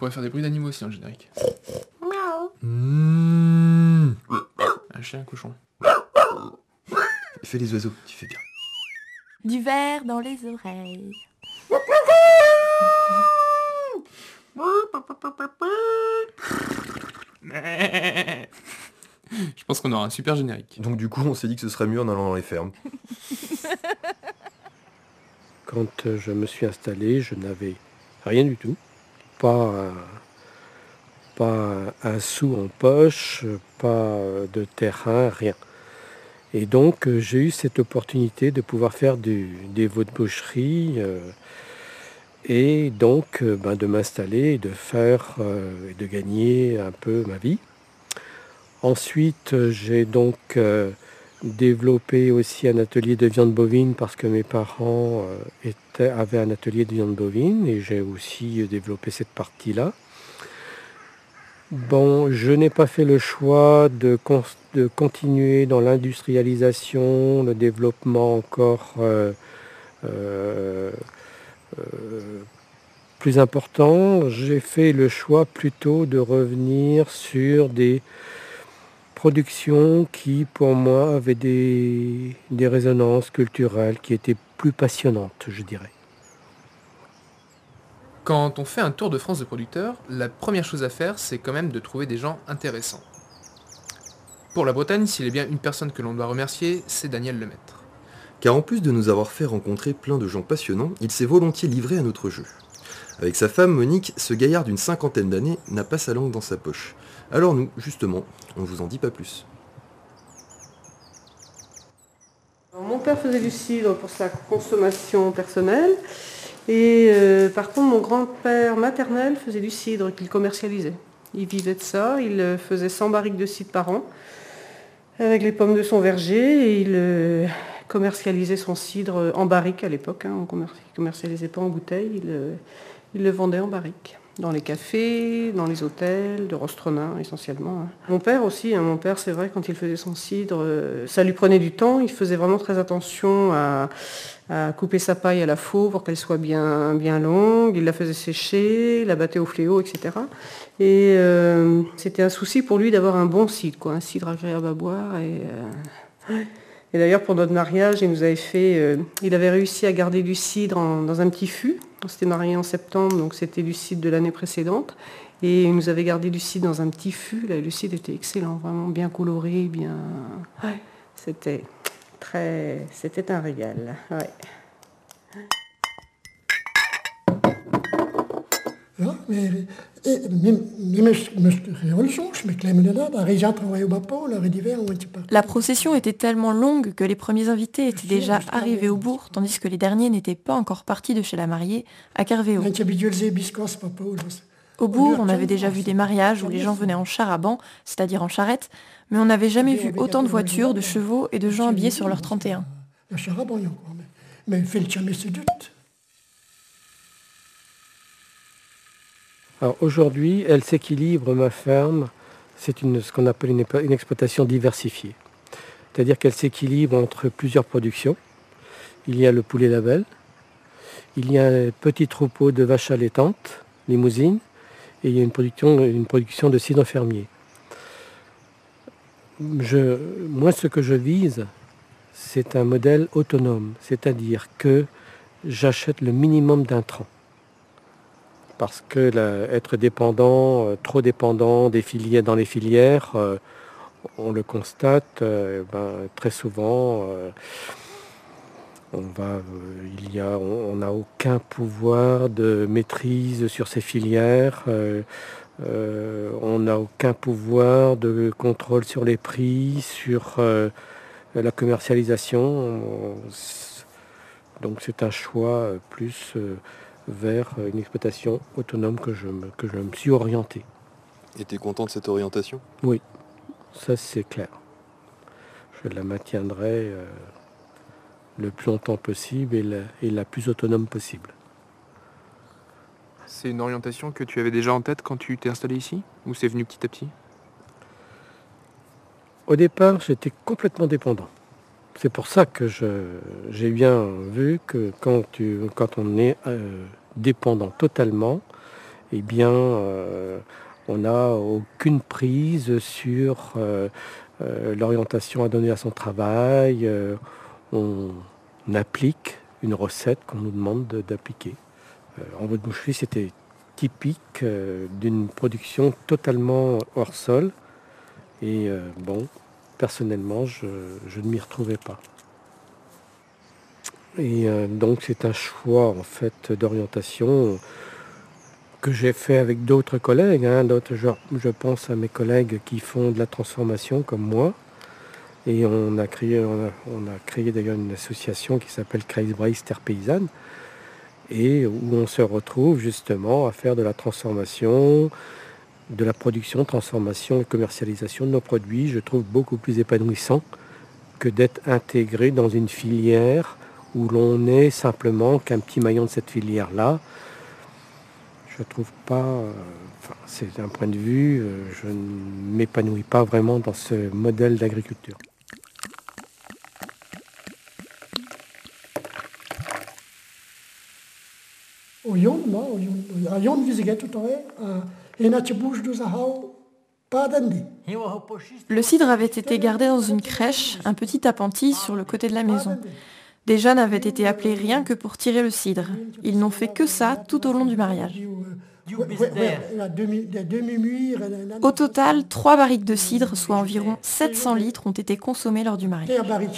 pourrait faire des bruits d'animaux aussi dans le générique. Un chien, un cochon. Fais les oiseaux, tu fais bien. Du verre dans les oreilles. Je pense qu'on aura un super générique. Donc du coup, on s'est dit que ce serait mieux en allant dans les fermes. Quand je me suis installé, je n'avais rien du tout. Pas un sou en poche, pas de terrain, rien. Et donc j'ai eu cette opportunité de pouvoir faire des veaux de boucherie et donc de m'installer et de faire et de gagner un peu ma vie. Ensuite, j'ai donc développé aussi un atelier de viande bovine parce que mes parents avaient un atelier de viande bovine et j'ai aussi développé cette partie-là. Bon, je n'ai pas fait le choix de continuer dans l'industrialisation, le développement encore plus important. J'ai fait le choix plutôt de revenir sur des productions qui, pour moi, avaient des résonances culturelles qui étaient plus passionnantes, je dirais. Quand on fait un tour de France de producteurs, la première chose à faire, c'est quand même de trouver des gens intéressants. Pour la Bretagne, s'il est bien une personne que l'on doit remercier, c'est Daniel Lemaître. Car en plus de nous avoir fait rencontrer plein de gens passionnants, il s'est volontiers livré à notre jeu. Avec sa femme Monique, ce gaillard d'une 50aine d'années n'a pas sa langue dans sa poche. Alors nous, justement, on vous en dit pas plus. Alors, mon père faisait du cidre pour sa consommation personnelle. Et par contre, mon grand-père maternel faisait du cidre qu'il commercialisait. Il vivait de ça, il faisait 100 barriques de cidre par an avec les pommes de son verger et il commercialisait son cidre en barrique à l'époque. On ne commercialisait pas en bouteille, il le vendait en barrique. Dans les cafés, dans les hôtels, de Rostronin essentiellement. Mon père aussi, mon père c'est vrai quand il faisait son cidre, ça lui prenait du temps, il faisait vraiment très attention à couper sa paille à la faux pour qu'elle soit bien, bien longue, il la faisait sécher, la battait au fléau, etc. Et c'était un souci pour lui d'avoir un bon cidre, un cidre agréable à boire. Et d'ailleurs pour notre mariage, il avait réussi à garder du cidre dans un petit fût. On s'était mariés en septembre, donc c'était du cidre de l'année précédente. Et il nous avait gardé du cidre dans un petit fût. Là, le cidre était excellent, vraiment bien coloré, bien. Ouais, c'était un régal. Ouais. Ja, mais soms met kleine inderdaad, daar is travail au Bapo, là, d'hiver, on était pas. La procession était tellement longue que les premiers invités étaient déjà arrivés au bourg, tandis que les derniers n'étaient pas encore partis de chez la mariée à Kervéo. Au bourg, on avait déjà vu des mariages où les gens venaient en char à banc, c'est-à-dire en charrette, mais on n'avait jamais vu autant de voitures, de chevaux et de gens habillés sur leur 31. Alors aujourd'hui, elle s'équilibre, ma ferme, c'est ce qu'on appelle une exploitation diversifiée. C'est-à-dire qu'elle s'équilibre entre plusieurs productions. Il y a le poulet label, il y a un petit troupeau de vaches allaitantes, limousines, et il y a une production de cidre fermier. Moi, ce que je vise, c'est un modèle autonome, c'est-à-dire que j'achète le minimum d'intrants. Parce que être dépendant, trop dépendant des filières dans les filières, on le constate très souvent. On n'a aucun pouvoir de maîtrise sur ces filières. On n'a aucun pouvoir de contrôle sur les prix, sur la commercialisation. Donc c'est un choix plus vers une exploitation autonome que je me suis orienté. Et tu es content de cette orientation ? Oui, ça c'est clair. Je la maintiendrai le plus longtemps possible et la plus autonome possible. C'est une orientation que tu avais déjà en tête quand tu t'es installé ici ? Ou c'est venu petit à petit ? Au départ, j'étais complètement dépendant. C'est pour ça que j'ai bien vu que quand on est dépendant totalement, eh bien, on n'a aucune prise sur l'orientation à donner à son travail. On applique une recette qu'on nous demande d'appliquer. En votre boucherie, c'était typique d'une production totalement hors sol. Et personnellement, je ne m'y retrouvais pas. Et donc c'est un choix en fait d'orientation que j'ai fait avec d'autres collègues. Je pense à mes collègues qui font de la transformation comme moi. Et on a créé d'ailleurs une association qui s'appelle Kreisbreis Terre Paysanne, et où on se retrouve justement à faire de la transformation, de la production, transformation et commercialisation de nos produits. Je trouve beaucoup plus épanouissant que d'être intégré dans une filière où l'on n'est simplement qu'un petit maillon de cette filière-là. Je trouve pas, c'est un point de vue, je ne m'épanouis pas vraiment dans ce modèle d'agriculture. Le cidre avait été gardé dans une crèche, un petit appentis sur le côté de la maison. Des jeunes avaient été appelés rien que pour tirer le cidre. Ils n'ont fait que ça tout au long du mariage. Au total, 3 barriques de cidre, soit environ 700 litres, ont été consommés lors du mariage.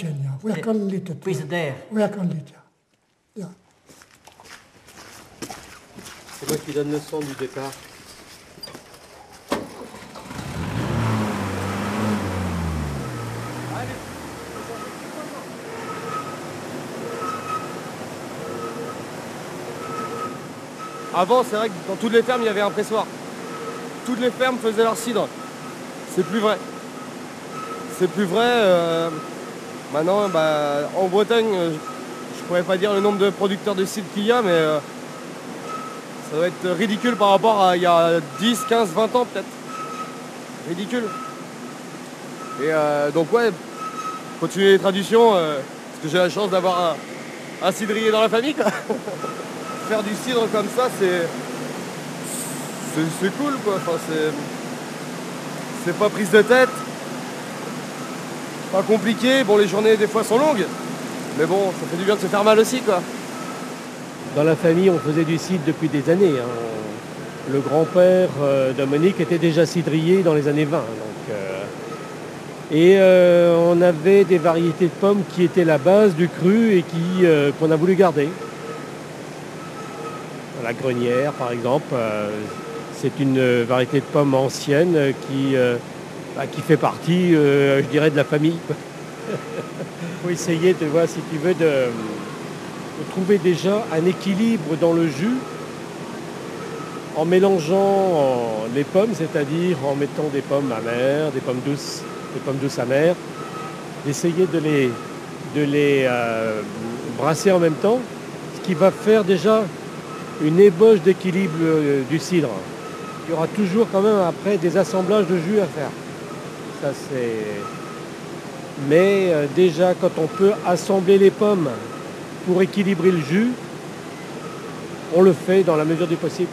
C'est moi qui donne le son du départ. Avant, c'est vrai que dans toutes les fermes, il y avait un pressoir. Toutes les fermes faisaient leur cidre. C'est plus vrai. C'est plus vrai. Maintenant, en Bretagne, je pourrais pas dire le nombre de producteurs de cidre qu'il y a, mais ça doit être ridicule par rapport à il y a 10, 15, 20 ans peut-être. Ridicule. Et donc ouais, continuer les traditions, parce que j'ai la chance d'avoir un cidrier dans la famille, quoi. Faire du cidre comme ça, c'est cool, quoi. Enfin, c'est pas prise de tête, pas compliqué. Bon, les journées des fois sont longues, mais bon, ça fait du bien de se faire mal aussi, quoi. Dans la famille, on faisait du cidre depuis des années. Le grand-père de Monique était déjà cidrier dans les années 20. On avait des variétés de pommes qui étaient la base du cru et qu'on a voulu garder. La grenière, par exemple, c'est une variété de pommes ancienne qui fait partie, je dirais, de la famille. Il faut essayer de voir, si tu veux, de trouver déjà un équilibre dans le jus en mélangeant les pommes, c'est-à-dire en mettant des pommes amères, des pommes douces amères, d'essayer de les brasser en même temps, ce qui va faire déjà une ébauche d'équilibre du cidre. Il y aura toujours quand même après des assemblages de jus à faire. Ça c'est. Mais déjà quand on peut assembler les pommes pour équilibrer le jus, on le fait dans la mesure du possible.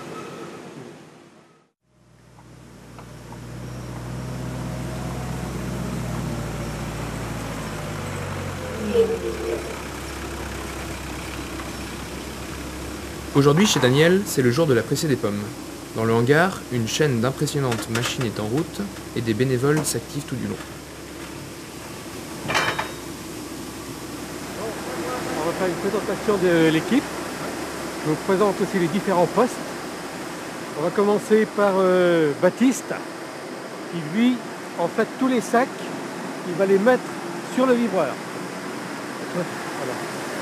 Aujourd'hui, chez Daniel, c'est le jour de la pressée des pommes. Dans le hangar, une chaîne d'impressionnantes machines est en route et des bénévoles s'activent tout du long. On va faire une présentation de l'équipe. Je vous présente aussi les différents postes. On va commencer par Baptiste, qui lui, en fait, tous les sacs, il va les mettre sur le vibreur. Voilà.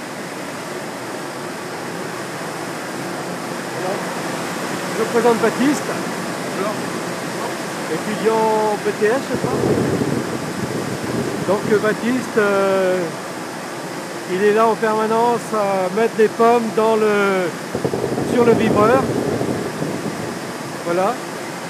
Je vous présente Baptiste, étudiant BTS, je crois. Donc Baptiste, il est là en permanence à mettre des pommes sur le vibreur. Voilà.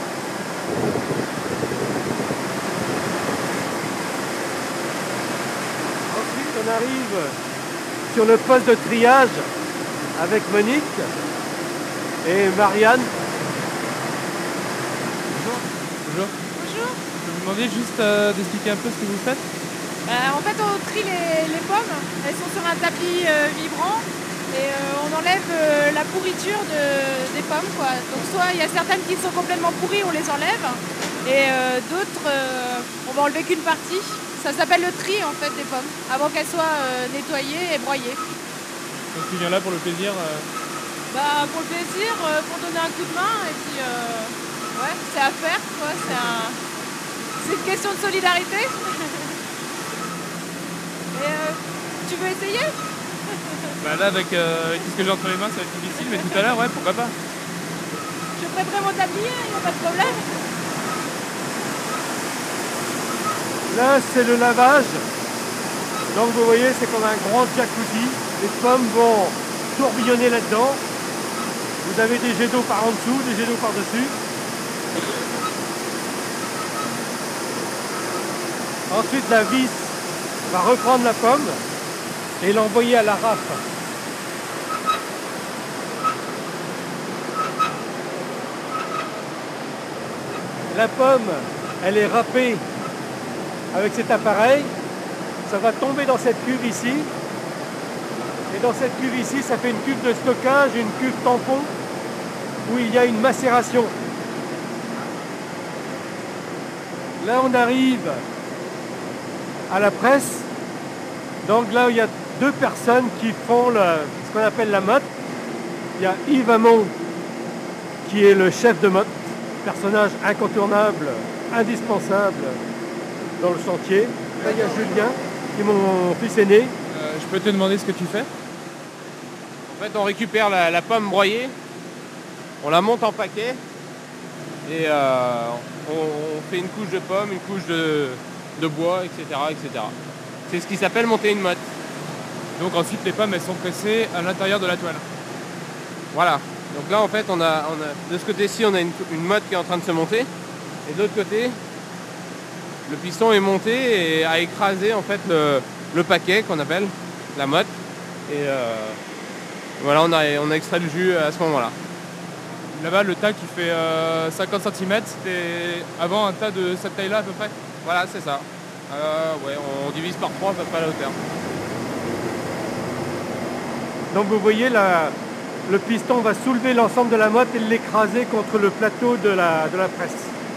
Ensuite, on arrive sur le poste de triage avec Monique et Marianne. Bonjour. Bonjour. Je peux vous demander juste d'expliquer un peu ce que vous faites? En fait, on trie les pommes. Elles sont sur un tapis vibrant et on enlève la pourriture des pommes, quoi. Donc soit il y a certaines qui sont complètement pourries, on les enlève, et d'autres, on va enlever qu'une partie. Ça s'appelle le tri en fait des pommes, avant qu'elles soient nettoyées et broyées. Donc tu viens là pour le plaisir Pour le plaisir, pour donner un coup de main, et puis ouais, c'est à faire, quoi. C'est une question de solidarité. Et tu veux essayer? Là, avec tout ce que j'ai entre les mains, ça va être difficile, mais tout à l'heure, ouais, pourquoi pas. Je préparerai mon tablier, il n'y a pas de problème. Là, c'est le lavage. Donc vous voyez, c'est comme un grand jacuzzi. Les pommes vont tourbillonner là-dedans. Vous avez des jets d'eau par en dessous, des jets d'eau par-dessus. Ensuite, la vis va reprendre la pomme et l'envoyer à la rafle. La pomme, elle est râpée avec cet appareil. Ça va tomber dans cette cuve ici. Et dans cette cuve ici, ça fait une cuve de stockage, une cuve tampon, où il y a une macération. Là, on arrive à la presse. Donc là, il y a deux personnes qui font ce qu'on appelle la motte. Il y a Yves Hamon, qui est le chef de motte, personnage incontournable, indispensable dans le chantier. Là, il y a Julien, qui est mon fils aîné. Je peux te demander ce que tu fais? En fait, on récupère la pomme broyée, on la monte en paquet et on fait une couche de pomme, une couche de bois, etc., etc. C'est ce qui s'appelle monter une motte. Donc ensuite, les pommes, elles sont pressées à l'intérieur de la toile. Voilà. Donc là, en fait, on a de ce côté-ci, on a une motte qui est en train de se monter. Et de l'autre côté, le piston est monté et a écrasé en fait le paquet qu'on appelle la motte. Et voilà, on a extrait le jus à ce moment-là. Là-bas, le tas qui fait 50 cm, c'était avant un tas de cette taille-là à peu près? Voilà, c'est ça. Ouais, on divise par 3 à peu près la hauteur. Donc vous voyez, le piston va soulever l'ensemble de la motte et l'écraser contre le plateau de la presse.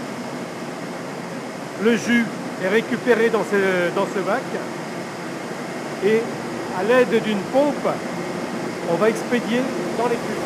Le jus est récupéré dans ce bac et à l'aide d'une pompe, on va expédier dans les cuves.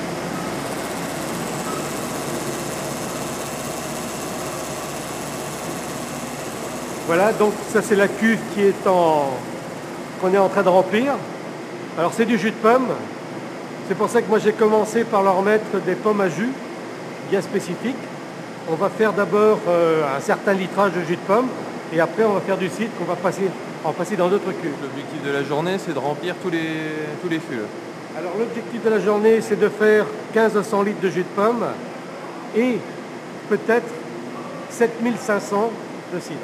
Voilà, donc ça c'est la cuve qu'on est en train de remplir. Alors c'est du jus de pomme. C'est pour ça que moi j'ai commencé par leur mettre des pommes à jus bien spécifiques. On va faire d'abord un certain litrage de jus de pomme et après on va faire du cidre qu'on va passer dans d'autres cuves. L'objectif de la journée, c'est de remplir tous les fûts. Alors l'objectif de la journée, c'est de faire 15 à 100 litres de jus de pomme et peut-être 7500 de cidre.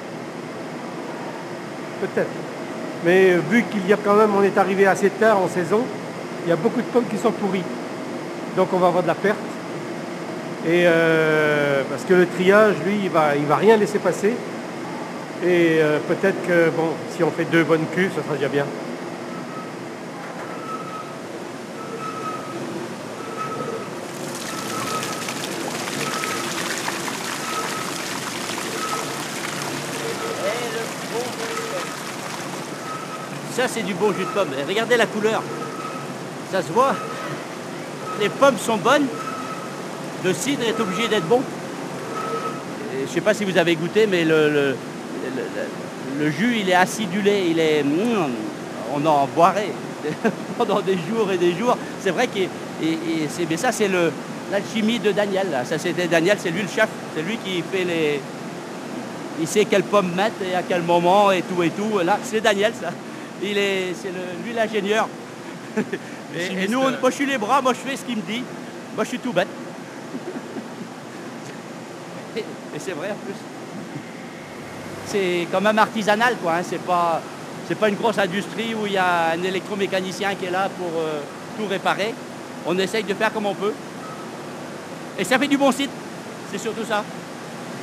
Peut-être. Mais vu qu'il y a quand même, on est arrivé assez tard en saison, il y a beaucoup de pommes qui sont pourries. Donc on va avoir de la perte. Et parce que le triage, lui, il va rien laisser passer. Et peut-être que, bon, si on fait 2 bonnes cuves, ça sera déjà bien. Ça, c'est du bon jus de pomme. Et regardez la couleur. Ça se voit. Les pommes sont bonnes. Le cidre est obligé d'être bon. Et je ne sais pas si vous avez goûté, mais le jus, il est acidulé. On en boirait pendant des jours et des jours. C'est vrai que mais ça, c'est l'alchimie de Daniel. Là. Ça, c'était Daniel, c'est lui le chef. C'est lui qui fait il sait quelles pommes mettre et à quel moment et tout et tout. Là, c'est Daniel, ça. Lui l'ingénieur. Et nous, moi je suis les bras, moi je fais ce qu'il me dit. Moi je suis tout bête. Et c'est vrai en plus. C'est quand même artisanal quoi. Hein. C'est pas une grosse industrie où il y a un électromécanicien qui est là pour tout réparer. On essaye de faire comme on peut. Et ça fait du bon cidre. C'est surtout ça.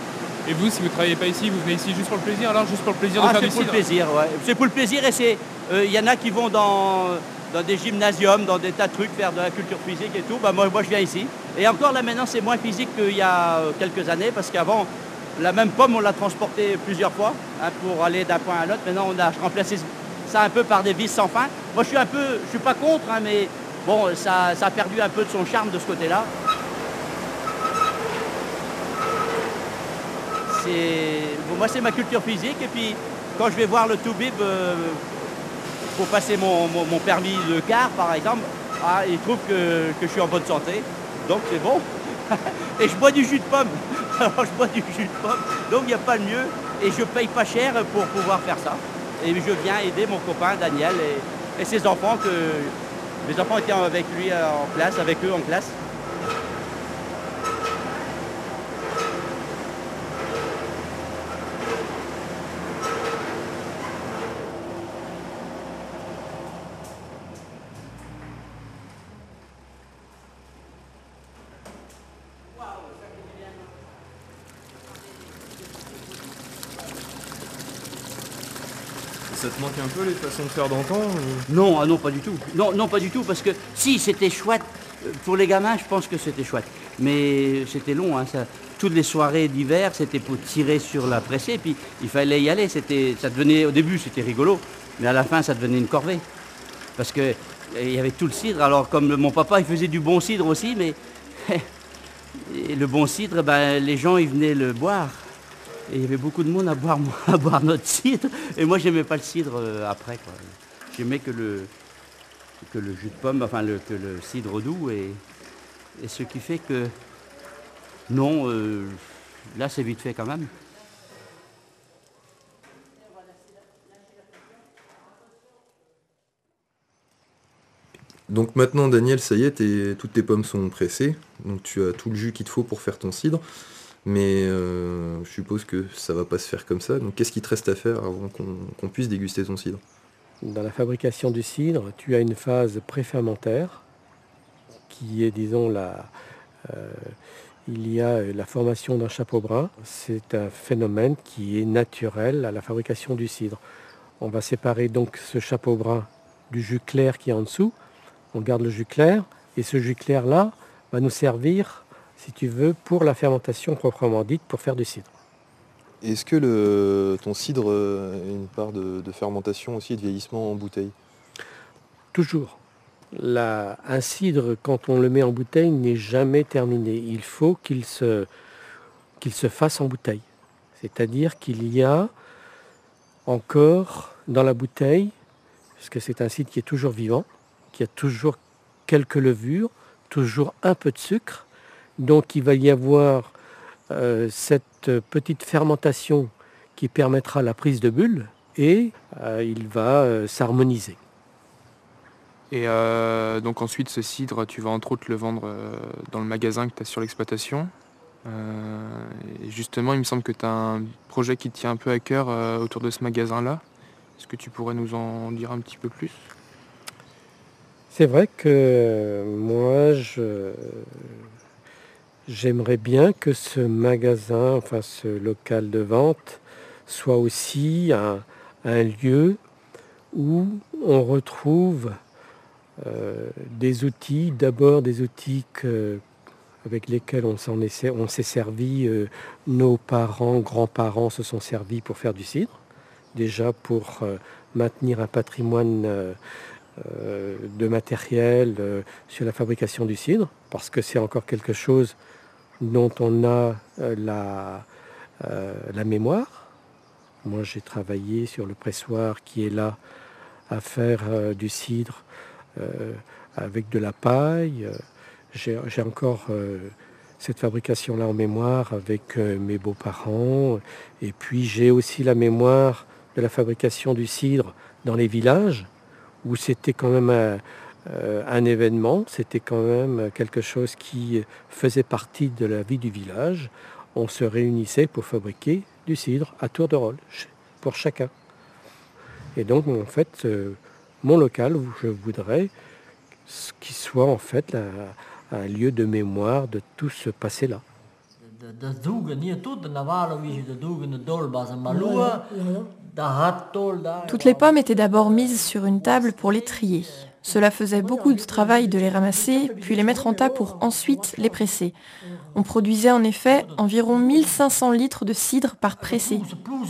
Et vous, si vous ne travaillez pas ici, vous venez ici juste pour le plaisir, alors juste pour le plaisir de faire du cidre? C'est pour le plaisir, ouais. C'est pour le plaisir et il y en a qui vont dans des gymnasiums, dans des tas de trucs, faire de la culture physique et tout. Bah, moi je viens ici. Et encore là maintenant c'est moins physique qu'il y a quelques années parce qu'avant la même pomme on l'a transportée plusieurs fois pour aller d'un point à l'autre. Maintenant on a remplacé ça un peu par des vis sans fin. Moi je suis pas contre, mais bon ça a perdu un peu de son charme de ce côté-là. Moi c'est ma culture physique et puis quand je vais voir le Toubib pour passer mon permis de car par exemple, il trouve que je suis en bonne santé, donc c'est bon. Et je bois du jus de pomme, alors je bois du jus de pomme, donc il n'y a pas de mieux et je paye pas cher pour pouvoir faire ça. Et je viens aider mon copain Daniel et ses enfants, mes enfants étaient avec lui en classe, avec eux en classe. Ça te manque un peu les façons de faire d'antan Non, non, pas du tout. Non, pas du tout, parce que si, c'était chouette. Pour les gamins, je pense que c'était chouette. Mais c'était long, ça. Toutes les soirées d'hiver, c'était pour tirer sur la pressée, puis il fallait y aller. Au début, c'était rigolo, mais à la fin, ça devenait une corvée. Parce que il y avait tout le cidre. Alors, comme mon papa, il faisait du bon cidre aussi, mais et le bon cidre, les gens, ils venaient le boire. Et il y avait beaucoup de monde à boire notre cidre. Et moi, j'aimais pas le cidre après, quoi. J'aimais que le jus de pomme, que le cidre doux. Et ce qui fait que, non, là, c'est vite fait quand même. Donc maintenant, Daniel, ça y est, toutes tes pommes sont pressées. Donc tu as tout le jus qu'il te faut pour faire ton cidre. Mais je suppose que ça va pas se faire comme ça. Donc qu'est-ce qu'il te reste à faire avant qu'on puisse déguster ton cidre? Dans la fabrication du cidre, tu as une phase préfermentaire qui est, disons, il y a la formation d'un chapeau brun. C'est un phénomène qui est naturel à la fabrication du cidre. On va séparer donc ce chapeau brun du jus clair qui est en dessous. On garde le jus clair et ce jus clair-là va nous servir, si tu veux, pour la fermentation proprement dite, pour faire du cidre. Est-ce que ton cidre a une part de fermentation aussi, de vieillissement en bouteille? Toujours. Un cidre, quand on le met en bouteille, n'est jamais terminé. Il faut qu'il se fasse en bouteille. C'est-à-dire qu'il y a encore dans la bouteille, parce que c'est un cidre qui est toujours vivant, qui a toujours quelques levures, toujours un peu de sucre. Donc il va y avoir cette petite fermentation qui permettra la prise de bulles et il va s'harmoniser. Et donc ensuite ce cidre, tu vas entre autres le vendre dans le magasin que tu as sur l'exploitation. Et justement, il me semble que tu as un projet qui te tient un peu à cœur autour de ce magasin-là. Est-ce que tu pourrais nous en dire un petit peu plus? C'est vrai que moi, j'aimerais bien que ce magasin, ce local de vente, soit aussi un lieu où on retrouve des outils, d'abord des outils avec lesquels on s'est servi, nos parents, grands-parents se sont servis pour faire du cidre, déjà pour maintenir un patrimoine de matériel sur la fabrication du cidre, parce que c'est encore quelque chose dont on a la mémoire. Moi, j'ai travaillé sur le pressoir qui est là à faire du cidre avec de la paille. J'ai encore cette fabrication-là en mémoire avec mes beaux-parents. Et puis, j'ai aussi la mémoire de la fabrication du cidre dans les villages, où c'était quand même un événement, c'était quand même quelque chose qui faisait partie de la vie du village. On se réunissait pour fabriquer du cidre à tour de rôle, pour chacun. Et donc, en fait, mon local, je voudrais qu'il soit en fait un lieu de mémoire de tout ce passé-là. Toutes les pommes étaient d'abord mises sur une table pour les trier. Cela faisait beaucoup de travail de les ramasser, puis les mettre en tas pour ensuite les presser. On produisait en effet environ 1500 litres de cidre par pressé.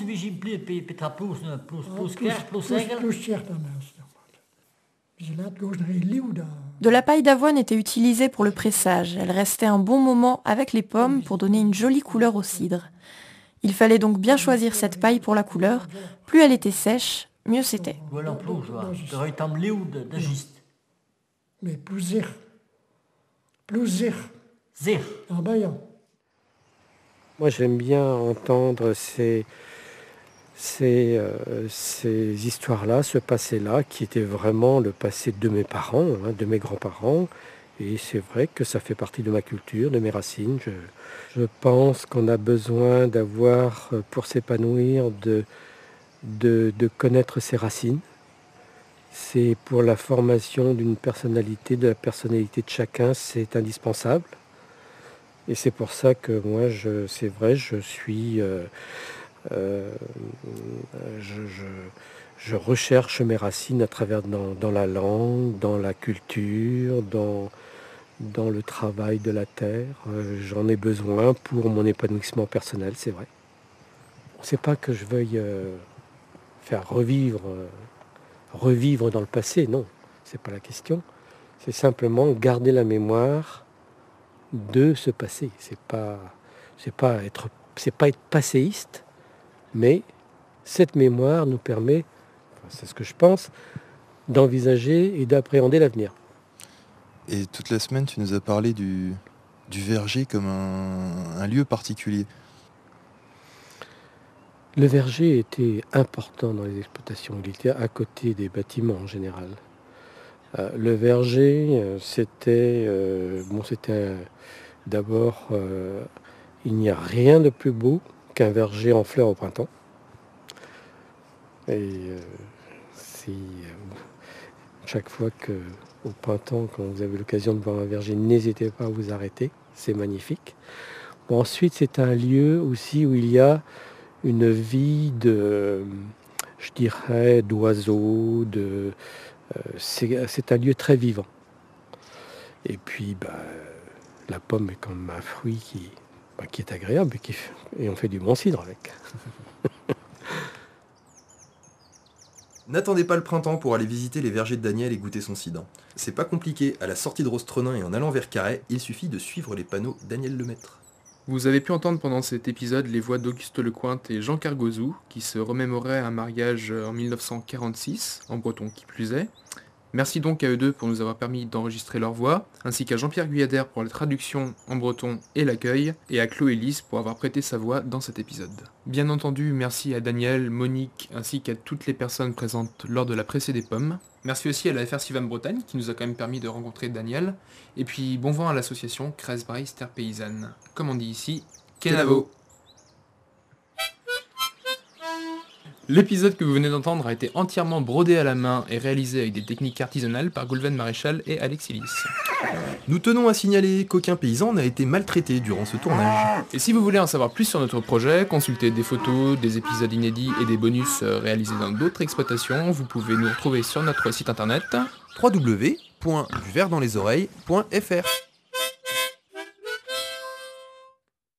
De la paille d'avoine était utilisée pour le pressage. Elle restait un bon moment avec les pommes pour donner une jolie couleur au cidre. Il fallait donc bien choisir cette paille pour la couleur. Plus elle était sèche, mieux c'était. Mais plus Moi j'aime bien entendre ces histoires-là, ce passé-là, qui était vraiment le passé de mes parents, de mes grands-parents. Et c'est vrai que ça fait partie de ma culture, de mes racines. Je pense qu'on a besoin d'avoir, pour s'épanouir, de connaître ses racines. C'est pour la formation d'une personnalité, de la personnalité de chacun, c'est indispensable. Et c'est pour ça que moi, c'est vrai, je recherche mes racines à travers dans la langue, dans la culture, dans le travail de la terre. J'en ai besoin pour mon épanouissement personnel, c'est vrai. C'est pas que je veuille faire revivre dans le passé, non, c'est pas la question. C'est simplement garder la mémoire de ce passé. C'est pas être passéiste, mais cette mémoire nous permet, c'est ce que je pense, d'envisager et d'appréhender l'avenir. Et toute la semaine, tu nous as parlé du verger comme un lieu particulier. Le verger était important dans les exploitations. Il était à côté des bâtiments en général. Le verger, c'était d'abord, il n'y a rien de plus beau qu'un verger en fleurs au printemps. Et chaque fois au printemps, quand vous avez l'occasion de voir un verger, n'hésitez pas à vous arrêter, c'est magnifique. Bon, ensuite, c'est un lieu aussi où il y a une vie d'oiseaux, c'est un lieu très vivant. Et puis, la pomme est comme un fruit qui est agréable et on fait du bon cidre avec. N'attendez pas le printemps pour aller visiter les vergers de Daniel et goûter son cidre. C'est pas compliqué, à la sortie de Rostronin et en allant vers Carhaix, il suffit de suivre les panneaux Daniel Lemaître. Vous avez pu entendre pendant cet épisode les voix d'Auguste Lecointe et Jean Cargozou, qui se remémoraient un mariage en 1946, en breton qui plus est. Merci donc à eux deux pour nous avoir permis d'enregistrer leur voix, ainsi qu'à Jean-Pierre Guyadère pour la traduction en breton et l'accueil, et à Chloé Lys pour avoir prêté sa voix dans cet épisode. Bien entendu, merci à Daniel, Monique, ainsi qu'à toutes les personnes présentes lors de la pressée des pommes. Merci aussi à la FR Sivam Bretagne, qui nous a quand même permis de rencontrer Daniel. Et puis bon vent à l'association Cresbraïs Terre Paysanne. Comme on dit ici, Kenavo. L'épisode que vous venez d'entendre a été entièrement brodé à la main et réalisé avec des techniques artisanales par Goulven Maréchal et Alexis Lys. Nous tenons à signaler qu'aucun paysan n'a été maltraité durant ce tournage. Et si vous voulez en savoir plus sur notre projet, consulter des photos, des épisodes inédits et des bonus réalisés dans d'autres exploitations, vous pouvez nous retrouver sur notre site internet www.duvertdanslesoreilles.fr